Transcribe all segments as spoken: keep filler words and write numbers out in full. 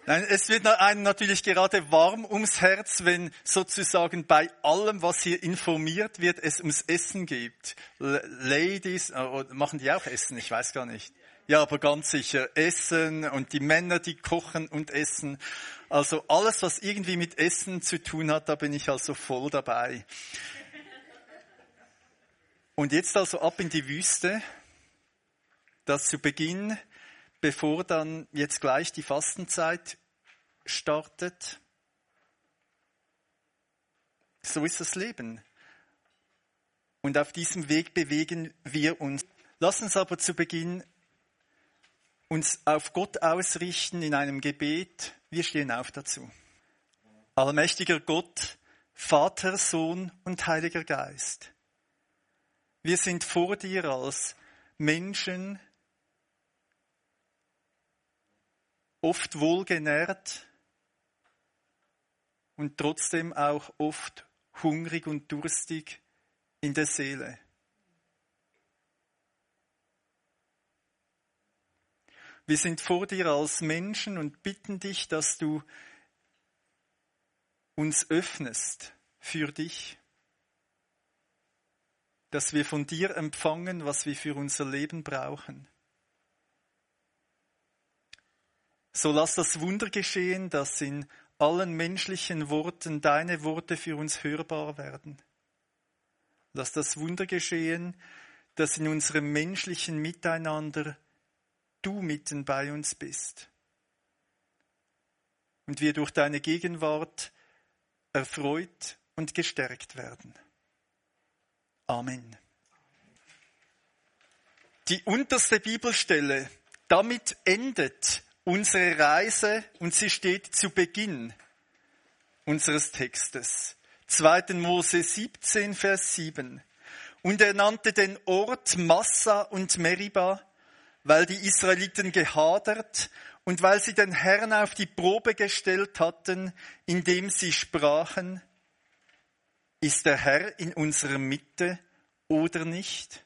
Nein, es wird einem natürlich gerade warm ums Herz, wenn sozusagen bei allem, was hier informiert wird, es ums Essen geht. L- Ladies, äh, machen die auch Essen? Ich weiß gar nicht. Ja, aber ganz sicher Essen und die Männer, die kochen und essen. Also alles, was irgendwie mit Essen zu tun hat, da bin ich also voll dabei. Und jetzt also ab in die Wüste, das zu Beginn, bevor dann jetzt gleich die Fastenzeit startet. So ist das Leben. Und auf diesem Weg bewegen wir uns. Lass uns aber zu Beginn uns auf Gott ausrichten in einem Gebet. Wir stehen auf dazu. Allmächtiger Gott, Vater, Sohn und Heiliger Geist. Wir sind vor dir als Menschen, oft wohlgenährt und trotzdem auch oft hungrig und durstig in der Seele. Wir sind vor dir als Menschen und bitten dich, dass du uns öffnest für dich, dass wir von dir empfangen, was wir für unser Leben brauchen. So lass das Wunder geschehen, dass in allen menschlichen Worten deine Worte für uns hörbar werden. Lass das Wunder geschehen, dass in unserem menschlichen Miteinander du mitten bei uns bist. Und wir durch deine Gegenwart erfreut und gestärkt werden. Amen. Die unterste Bibelstelle, damit endet unsere Reise und sie steht zu Beginn unseres Textes. zweiter Mose siebzehn, Vers sieben. Und er nannte den Ort Massa und Meriba, weil die Israeliten gehadert und weil sie den Herrn auf die Probe gestellt hatten, indem sie sprachen, ist der Herr in unserer Mitte oder nicht?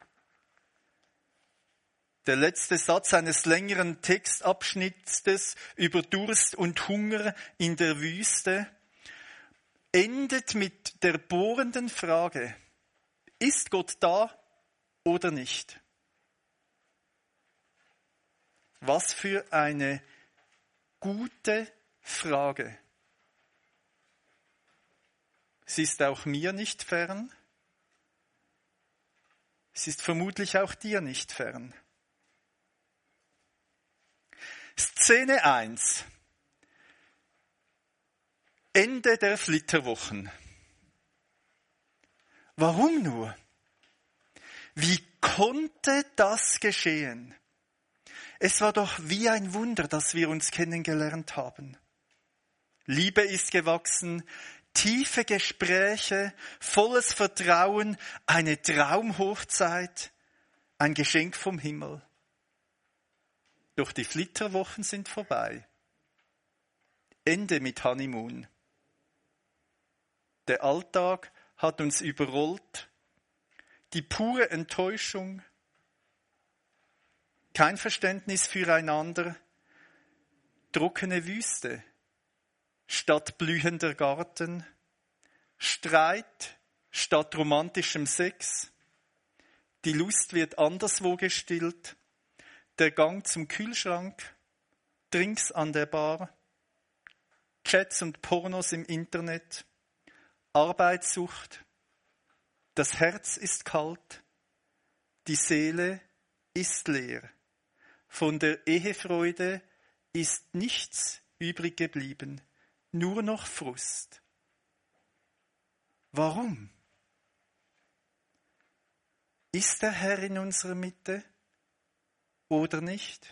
Der letzte Satz eines längeren Textabschnittes über Durst und Hunger in der Wüste endet mit der bohrenden Frage, ist Gott da oder nicht? Was für eine gute Frage. Sie ist auch mir nicht fern. Sie ist vermutlich auch dir nicht fern. Szene eins. Ende der Flitterwochen. Warum nur? Wie konnte das geschehen? Es war doch wie ein Wunder, dass wir uns kennengelernt haben. Liebe ist gewachsen, tiefe Gespräche, volles Vertrauen, eine Traumhochzeit, ein Geschenk vom Himmel. Doch die Flitterwochen sind vorbei. Ende mit Honeymoon. Der Alltag hat uns überrollt. Die pure Enttäuschung. Kein Verständnis füreinander. Trockene Wüste statt blühender Garten. Streit statt romantischem Sex. Die Lust wird anderswo gestillt. Der Gang zum Kühlschrank, Drinks an der Bar, Chats und Pornos im Internet, Arbeitssucht, das Herz ist kalt, die Seele ist leer. Von der Ehefreude ist nichts übrig geblieben, nur noch Frust. Warum? Ist der Herr in unserer Mitte? Oder nicht?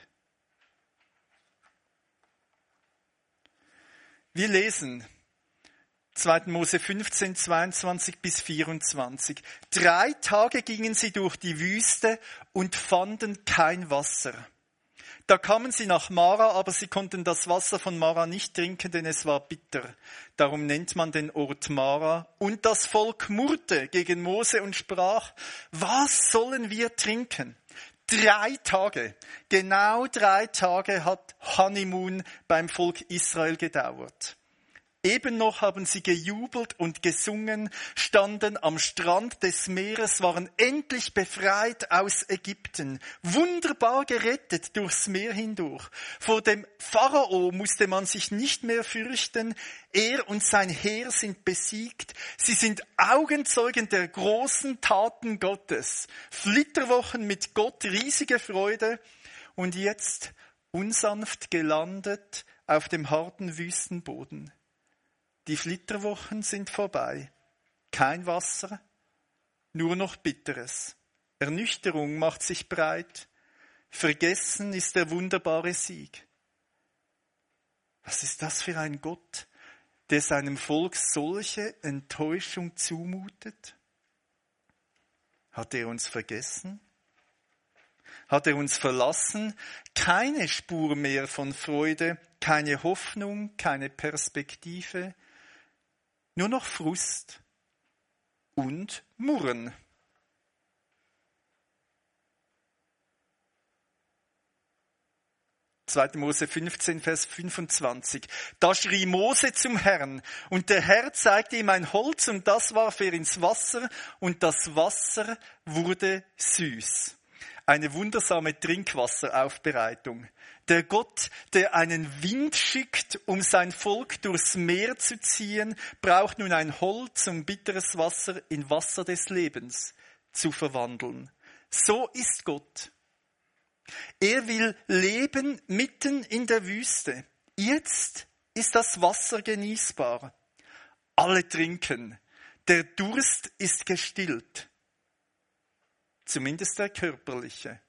Wir lesen zweiter Mose fünfzehn, zweiundzwanzig bis vierundzwanzig. Drei Tage gingen sie durch die Wüste und fanden kein Wasser. Da kamen sie nach Mara, aber sie konnten das Wasser von Mara nicht trinken, denn es war bitter. Darum nennt man den Ort Mara. Und das Volk murrte gegen Mose und sprach, was sollen wir trinken? Drei Tage, genau drei Tage hat Honeymoon beim Volk Israel gedauert. Eben noch haben sie gejubelt und gesungen, standen am Strand des Meeres, waren endlich befreit aus Ägypten, wunderbar gerettet durchs Meer hindurch. Vor dem Pharao musste man sich nicht mehr fürchten, er und sein Heer sind besiegt, sie sind Augenzeugen der großen Taten Gottes. Flitterwochen mit Gott, riesige Freude und jetzt unsanft gelandet auf dem harten Wüstenboden. Die Flitterwochen sind vorbei. Kein Wasser, nur noch Bitteres. Ernüchterung macht sich breit. Vergessen ist der wunderbare Sieg. Was ist das für ein Gott, der seinem Volk solche Enttäuschung zumutet? Hat er uns vergessen? Hat er uns verlassen? Keine Spur mehr von Freude, keine Hoffnung, keine Perspektive. Nur noch Frust und Murren. zweiter Mose fünfzehn, Vers fünfundzwanzig. Da schrie Mose zum Herrn, und der Herr zeigte ihm ein Holz, und das warf er ins Wasser, und das Wasser wurde süß. Eine wundersame Trinkwasseraufbereitung. Der Gott, der einen Wind schickt, um sein Volk durchs Meer zu ziehen, braucht nun ein Holz, um bitteres Wasser in Wasser des Lebens zu verwandeln. So ist Gott. Er will leben mitten in der Wüste. Jetzt ist das Wasser genießbar. Alle trinken. Der Durst ist gestillt. Zumindest der körperliche.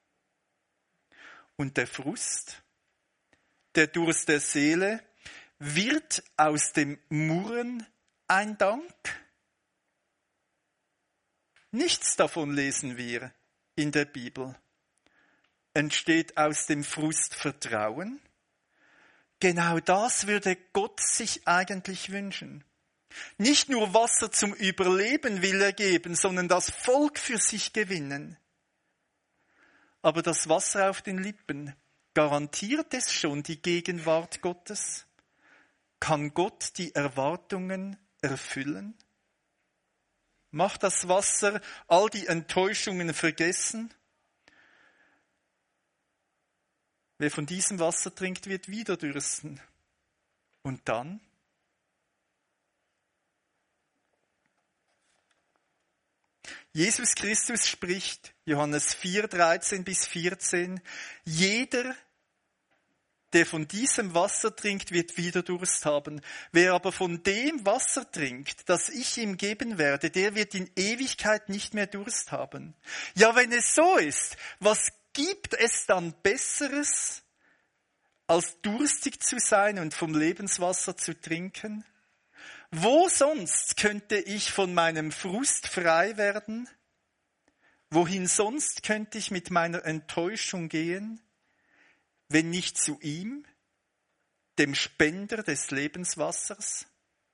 Und der Frust, der Durst der Seele, wird aus dem Murren ein Dank? Nichts davon lesen wir in der Bibel. Entsteht aus dem Frust Vertrauen? Genau das würde Gott sich eigentlich wünschen. Nicht nur Wasser zum Überleben will er geben, sondern das Volk für sich gewinnen. Aber das Wasser auf den Lippen, garantiert es schon die Gegenwart Gottes? Kann Gott die Erwartungen erfüllen? Macht das Wasser all die Enttäuschungen vergessen? Wer von diesem Wasser trinkt, wird wieder dürsten. Und dann? Jesus Christus spricht, Johannes vier, dreizehn bis vierzehn, jeder, der von diesem Wasser trinkt, wird wieder Durst haben. Wer aber von dem Wasser trinkt, das ich ihm geben werde, der wird in Ewigkeit nicht mehr Durst haben. Ja, wenn es so ist, was gibt es dann Besseres, als durstig zu sein und vom Lebenswasser zu trinken? Wo sonst könnte ich von meinem Frust frei werden? Wohin sonst könnte ich mit meiner Enttäuschung gehen, wenn nicht zu ihm, dem Spender des Lebenswassers?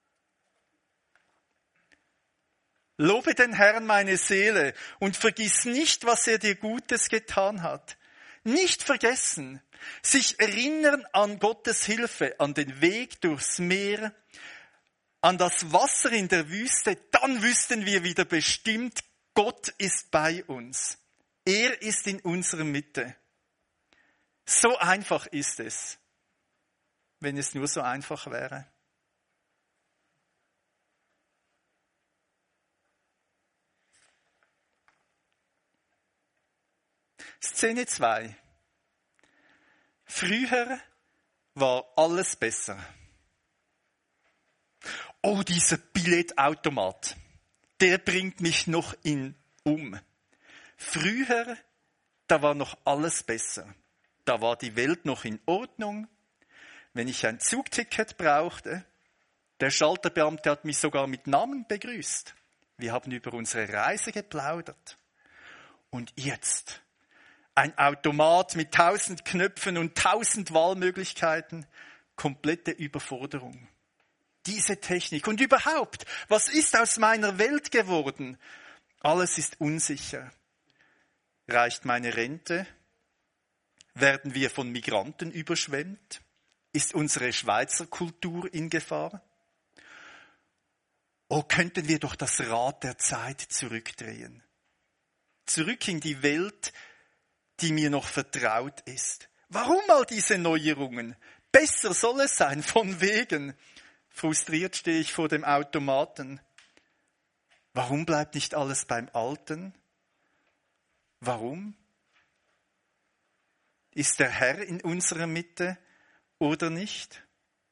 Lobe den Herrn, meine Seele, und vergiss nicht, was er dir Gutes getan hat. Nicht vergessen, sich erinnern an Gottes Hilfe, an den Weg durchs Meer, an das Wasser in der Wüste, dann wüssten wir wieder bestimmt, Gott ist bei uns. Er ist in unserer Mitte. So einfach ist es, wenn es nur so einfach wäre. Szene zwei. Früher war alles besser. Oh, dieser Billetautomat, der bringt mich noch in um. Früher, da war noch alles besser. Da war die Welt noch in Ordnung. Wenn ich ein Zugticket brauchte, der Schalterbeamte hat mich sogar mit Namen begrüßt. Wir haben über unsere Reise geplaudert. Und jetzt ein Automat mit tausend Knöpfen und tausend Wahlmöglichkeiten, komplette Überforderung. Diese Technik und überhaupt, was ist aus meiner Welt geworden? Alles ist unsicher. Reicht meine Rente? Werden wir von Migranten überschwemmt? Ist unsere Schweizer Kultur in Gefahr? Oh, könnten wir doch das Rad der Zeit zurückdrehen. Zurück in die Welt, die mir noch vertraut ist. Warum all diese Neuerungen? Besser soll es sein, von wegen. Frustriert stehe ich vor dem Automaten. Warum bleibt nicht alles beim Alten? Warum? Ist der Herr in unserer Mitte oder nicht?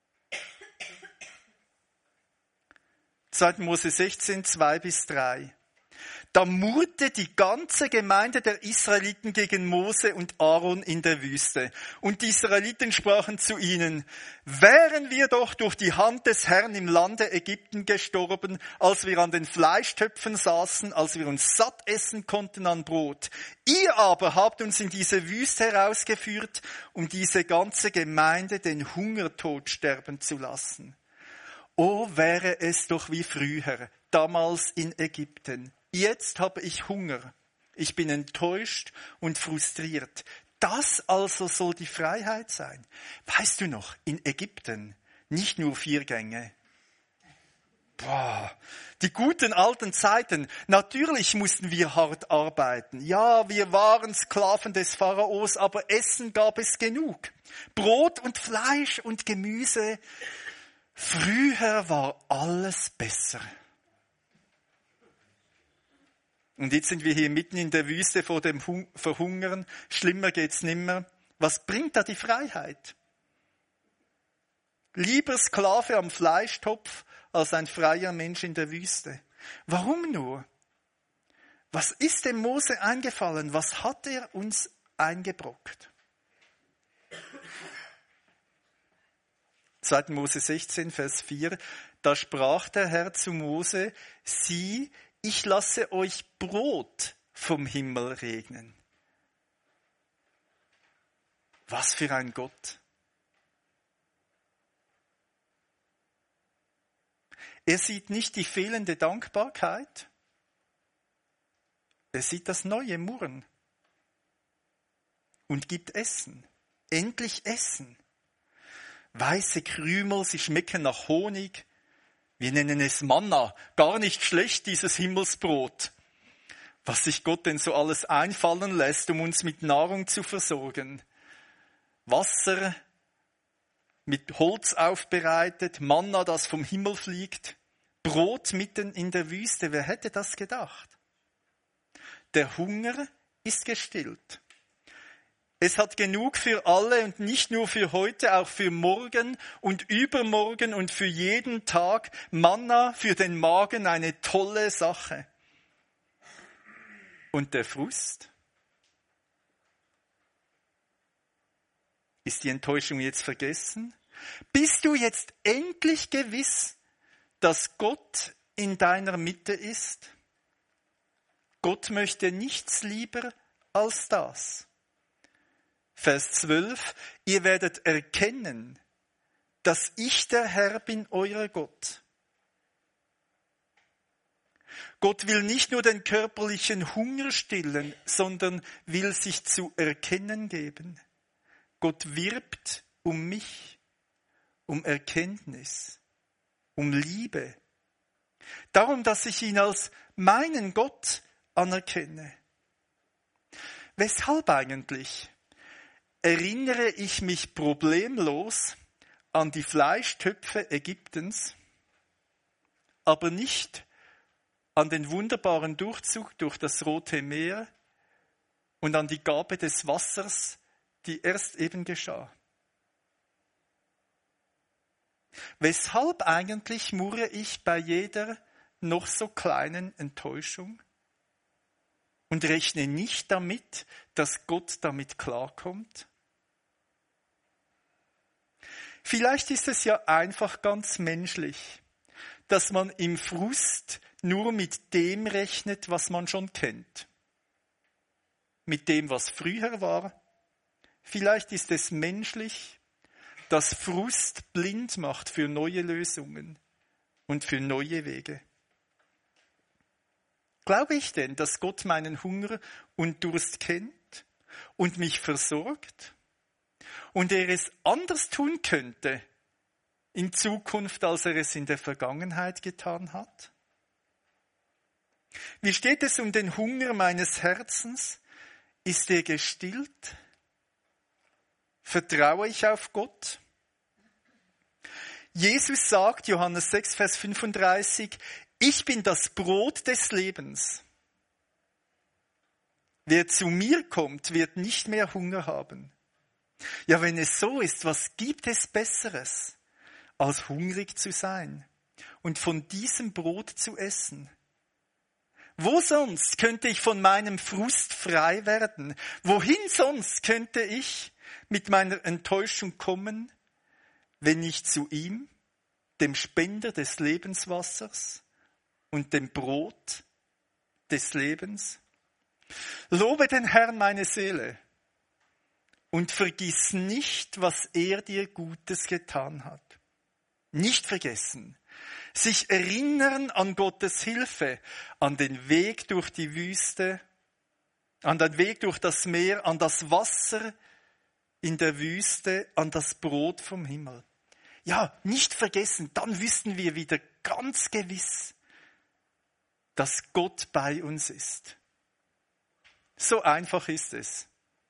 zweiter Mose sechzehn, zwei bis drei. Da murrte die ganze Gemeinde der Israeliten gegen Mose und Aaron in der Wüste. Und die Israeliten sprachen zu ihnen: Wären wir doch durch die Hand des Herrn im Lande Ägypten gestorben, als wir an den Fleischtöpfen saßen, als wir uns satt essen konnten an Brot. Ihr aber habt uns in diese Wüste herausgeführt, um diese ganze Gemeinde den Hungertod sterben zu lassen. Oh, wäre es doch wie früher, damals in Ägypten. Jetzt habe ich Hunger. Ich bin enttäuscht und frustriert. Das also soll die Freiheit sein. Weißt du noch, in Ägypten nicht nur vier Gänge. Boah, die guten alten Zeiten. Natürlich mussten wir hart arbeiten. Ja, wir waren Sklaven des Pharaos, aber Essen gab es genug. Brot und Fleisch und Gemüse. Früher war alles besser. Und jetzt sind wir hier mitten in der Wüste vor dem Verhungern. Schlimmer geht's nimmer. Was bringt da die Freiheit? Lieber Sklave am Fleischtopf als ein freier Mensch in der Wüste. Warum nur? Was ist dem Mose eingefallen? Was hat er uns eingebrockt? zweiter Mose sechzehn, Vers vier. Da sprach der Herr zu Mose: Sieh, ich lasse euch Brot vom Himmel regnen. Was für ein Gott. Er sieht nicht die fehlende Dankbarkeit, er sieht das neue Murren und gibt Essen. Endlich Essen. Weiße Krümel, sie schmecken nach Honig. Wir nennen es Manna. Gar nicht schlecht, dieses Himmelsbrot. Was sich Gott denn so alles einfallen lässt, um uns mit Nahrung zu versorgen. Wasser mit Holz aufbereitet, Manna, das vom Himmel fliegt. Brot mitten in der Wüste. Wer hätte das gedacht? Der Hunger ist gestillt. Es hat genug für alle und nicht nur für heute, auch für morgen und übermorgen und für jeden Tag. Manna für den Magen, eine tolle Sache. Und der Frust? Ist die Enttäuschung jetzt vergessen? Bist du jetzt endlich gewiss, dass Gott in deiner Mitte ist? Gott möchte nichts lieber als das. Vers zwölf, ihr werdet erkennen, dass ich der Herr bin, euer Gott. Gott will nicht nur den körperlichen Hunger stillen, sondern will sich zu erkennen geben. Gott wirbt um mich, um Erkenntnis, um Liebe. Darum, dass ich ihn als meinen Gott anerkenne. Weshalb eigentlich? Erinnere ich mich problemlos an die Fleischtöpfe Ägyptens, aber nicht an den wunderbaren Durchzug durch das Rote Meer und an die Gabe des Wassers, die erst eben geschah. Weshalb eigentlich murre ich bei jeder noch so kleinen Enttäuschung und rechne nicht damit, dass Gott damit klarkommt? Vielleicht ist es ja einfach ganz menschlich, dass man im Frust nur mit dem rechnet, was man schon kennt. Mit dem, was früher war. Vielleicht ist es menschlich, dass Frust blind macht für neue Lösungen und für neue Wege. Glaube ich denn, dass Gott meinen Hunger und Durst kennt und mich versorgt? Und er es anders tun könnte in Zukunft, als er es in der Vergangenheit getan hat? Wie steht es um den Hunger meines Herzens? Ist er gestillt? Vertraue ich auf Gott? Jesus sagt, Johannes sechs, Vers fünfunddreißig, ich bin das Brot des Lebens. Wer zu mir kommt, wird nicht mehr Hunger haben. Ja, wenn es so ist, was gibt es Besseres, als hungrig zu sein und von diesem Brot zu essen? Wo sonst könnte ich von meinem Frust frei werden? Wohin sonst könnte ich mit meiner Enttäuschung kommen, wenn nicht zu ihm, dem Spender des Lebenswassers und dem Brot des Lebens? Lobe den Herrn, meine Seele, und vergiss nicht, was er dir Gutes getan hat. Nicht vergessen. Sich erinnern an Gottes Hilfe, an den Weg durch die Wüste, an den Weg durch das Meer, an das Wasser in der Wüste, an das Brot vom Himmel. Ja, nicht vergessen, dann wüssten wir wieder ganz gewiss, dass Gott bei uns ist. So einfach ist es,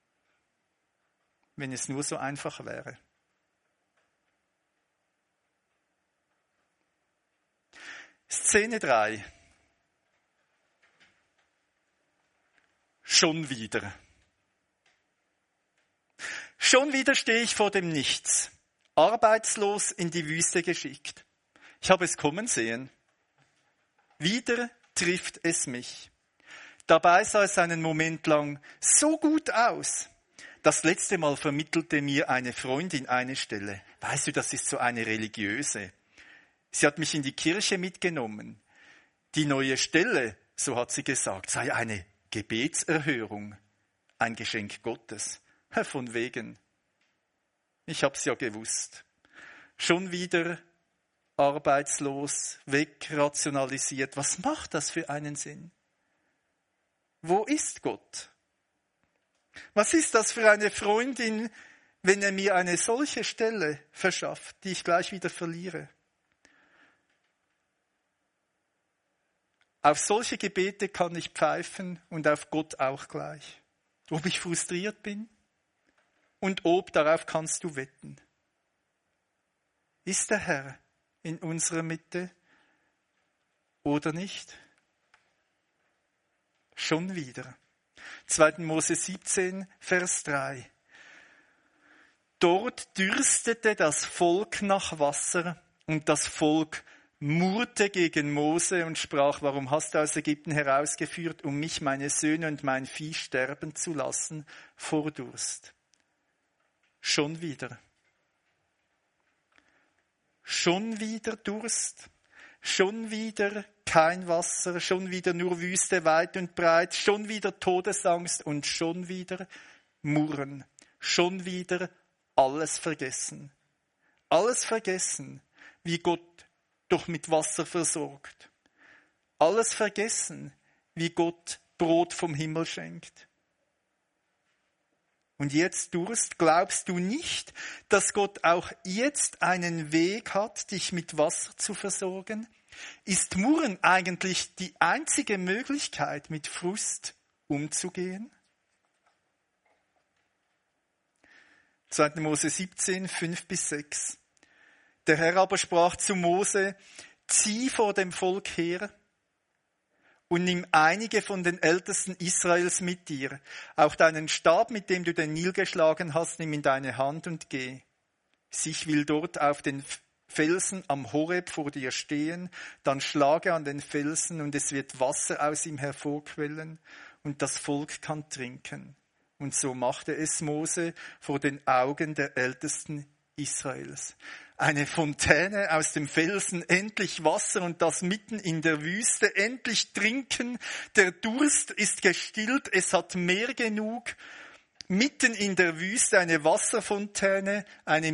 wenn es nur so einfach wäre. Szene drei. Schon wieder. Schon wieder stehe ich vor dem Nichts, arbeitslos in die Wüste geschickt. Ich habe es kommen sehen. Wieder trifft es mich. Dabei sah es einen Moment lang so gut aus. Das letzte Mal vermittelte mir eine Freundin eine Stelle. Weißt du, das ist so eine religiöse. Sie hat mich in die Kirche mitgenommen. Die neue Stelle, so hat sie gesagt, sei eine Gebetserhörung, ein Geschenk Gottes. Von wegen. Ich hab's ja gewusst. Schon wieder arbeitslos, wegrationalisiert. Was macht das für einen Sinn? Wo ist Gott? Was ist das für eine Freundin, wenn er mir eine solche Stelle verschafft, die ich gleich wieder verliere? Auf solche Gebete kann ich pfeifen und auf Gott auch gleich. Ob ich frustriert bin und ob, darauf kannst du wetten. Ist der Herr in unserer Mitte oder nicht? Schon wieder. zweiter Mose siebzehn, Vers drei. Dort dürstete das Volk nach Wasser und das Volk murrte gegen Mose und sprach, warum hast du aus Ägypten herausgeführt, um mich, meine Söhne und mein Vieh sterben zu lassen vor Durst? Schon wieder. Schon wieder Durst. Schon wieder kein Wasser. Schon wieder nur Wüste weit und breit. Schon wieder Todesangst und schon wieder Murren. Schon wieder alles vergessen. Alles vergessen, wie Gott doch mit Wasser versorgt. Alles vergessen, wie Gott Brot vom Himmel schenkt. Und jetzt Durst, glaubst du nicht, dass Gott auch jetzt einen Weg hat, dich mit Wasser zu versorgen? Ist Murren eigentlich die einzige Möglichkeit, mit Frust umzugehen? zweiter Mose siebzehn, fünf bis sechs. Der Herr aber sprach zu Mose, zieh vor dem Volk her und nimm einige von den Ältesten Israels mit dir. Auch deinen Stab, mit dem du den Nil geschlagen hast, nimm in deine Hand und geh. Ich will dort auf den Felsen am Horeb vor dir stehen, dann schlage an den Felsen und es wird Wasser aus ihm hervorquellen und das Volk kann trinken. Und so machte es Mose vor den Augen der Ältesten Israels. Eine Fontäne aus dem Felsen, endlich Wasser und das mitten in der Wüste, endlich trinken. Der Durst ist gestillt, es hat mehr genug. Mitten in der Wüste eine Wasserfontäne, eine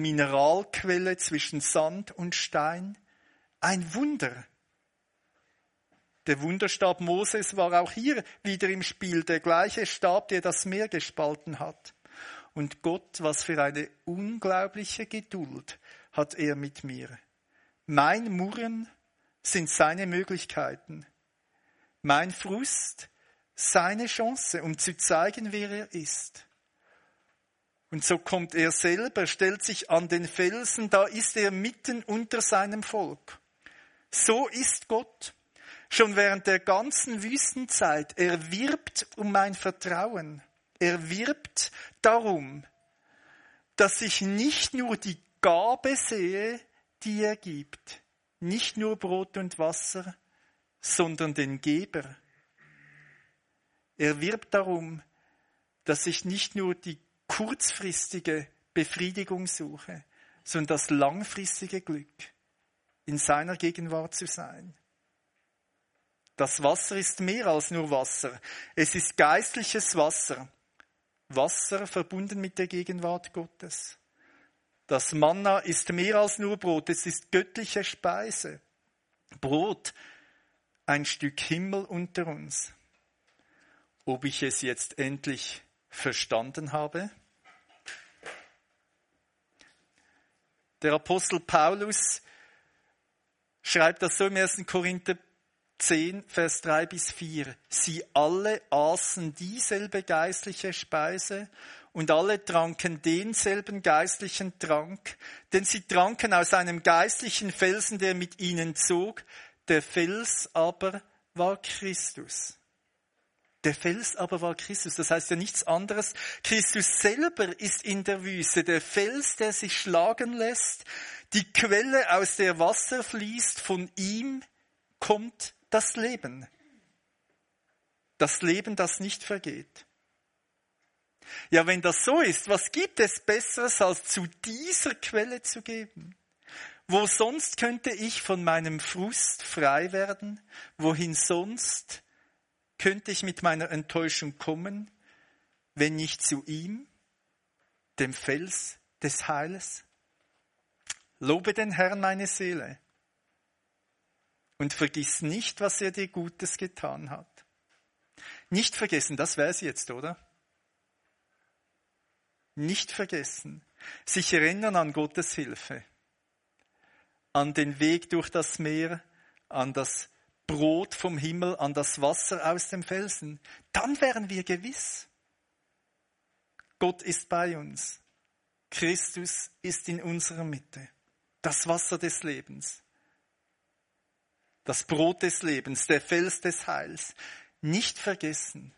Mineralquelle zwischen Sand und Stein. Ein Wunder. Der Wunderstab Moses war auch hier wieder im Spiel, der gleiche Stab, der das Meer gespalten hat. Und Gott, was für eine unglaubliche Geduld hat er mit mir. Mein Murren sind seine Möglichkeiten. Mein Frust seine Chance, um zu zeigen, wer er ist. Und so kommt er selber, stellt sich an den Felsen, da ist er mitten unter seinem Volk. So ist Gott. Schon während der ganzen Wüstenzeit. Er wirbt um mein Vertrauen. Er wirbt darum, dass ich nicht nur die Gabe sehe, die er gibt. Nicht nur Brot und Wasser, sondern den Geber. Er wirbt darum, dass ich nicht nur die kurzfristige Befriedigung suche, sondern das langfristige Glück, in seiner Gegenwart zu sein. Das Wasser ist mehr als nur Wasser. Es ist geistliches Wasser. Wasser verbunden mit der Gegenwart Gottes. Das Manna ist mehr als nur Brot. Es ist göttliche Speise. Brot, ein Stück Himmel unter uns. Ob ich es jetzt endlich verstanden habe? Der Apostel Paulus schreibt das so im ersten Korinther zehn, Vers drei bis vier. Sie alle aßen dieselbe geistliche Speise und alle tranken denselben geistlichen Trank, denn sie tranken aus einem geistlichen Felsen, der mit ihnen zog. Der Fels aber war Christus. Der Fels aber war Christus. Das heißt ja nichts anderes. Christus selber ist in der Wüste. Der Fels, der sich schlagen lässt. Die Quelle, aus der Wasser fließt. Von ihm kommt das Leben. Das Leben, das nicht vergeht. Ja, wenn das so ist, was gibt es Besseres, als zu dieser Quelle zu geben? Wo sonst könnte ich von meinem Frust frei werden? Wohin sonst könnte ich mit meiner Enttäuschung kommen, wenn nicht zu ihm, dem Fels des Heiles? Lobe den Herrn, meine Seele, und vergiss nicht, was er dir Gutes getan hat. Nicht vergessen, das wäre es jetzt, oder? Nicht vergessen, sich erinnern an Gottes Hilfe, an den Weg durch das Meer, an das Brot vom Himmel, an das Wasser aus dem Felsen. Dann wären wir gewiss, Gott ist bei uns. Christus ist in unserer Mitte. Das Wasser des Lebens. Das Brot des Lebens, der Fels des Heils. Nicht vergessen.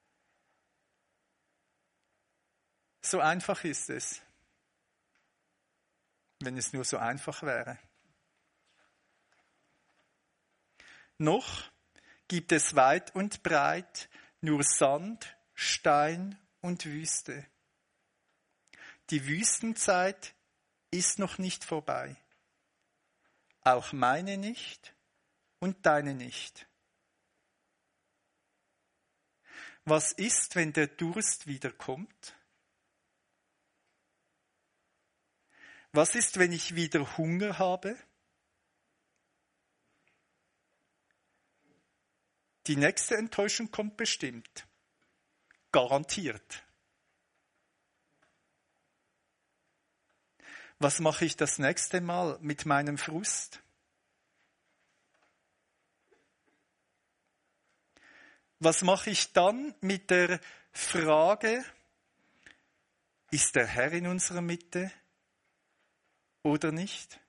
So einfach ist es, wenn es nur so einfach wäre. Noch gibt es weit und breit nur Sand, Stein und Wüste. Die Wüstenzeit ist noch nicht vorbei. Auch meine nicht und deine nicht. Was ist, wenn der Durst wiederkommt? Was ist, wenn ich wieder Hunger habe? Die nächste Enttäuschung kommt bestimmt. Garantiert. Was mache ich das nächste Mal mit meinem Frust? Was mache ich dann mit der Frage, ist der Herr in unserer Mitte oder nicht?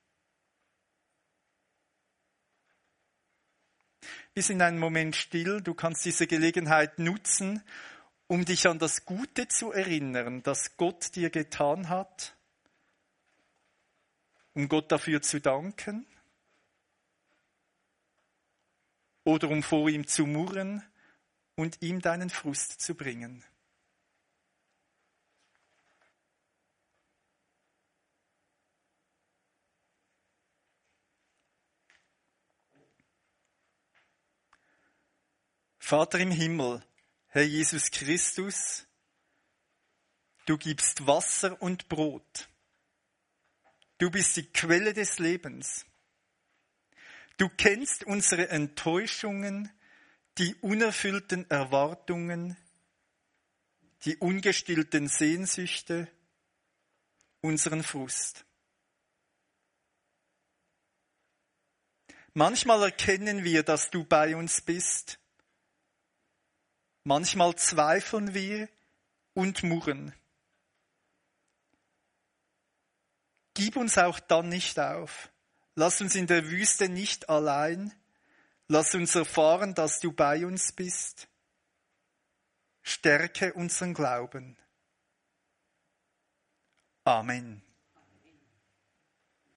Wir sind einen Moment still, du kannst diese Gelegenheit nutzen, um dich an das Gute zu erinnern, das Gott dir getan hat, um Gott dafür zu danken oder um vor ihm zu murren und ihm deinen Frust zu bringen. Vater im Himmel, Herr Jesus Christus, du gibst Wasser und Brot. Du bist die Quelle des Lebens. Du kennst unsere Enttäuschungen, die unerfüllten Erwartungen, die ungestillten Sehnsüchte, unseren Frust. Manchmal erkennen wir, dass du bei uns bist. Manchmal zweifeln wir und murren. Gib uns auch dann nicht auf. Lass uns in der Wüste nicht allein. Lass uns erfahren, dass du bei uns bist. Stärke unseren Glauben. Amen.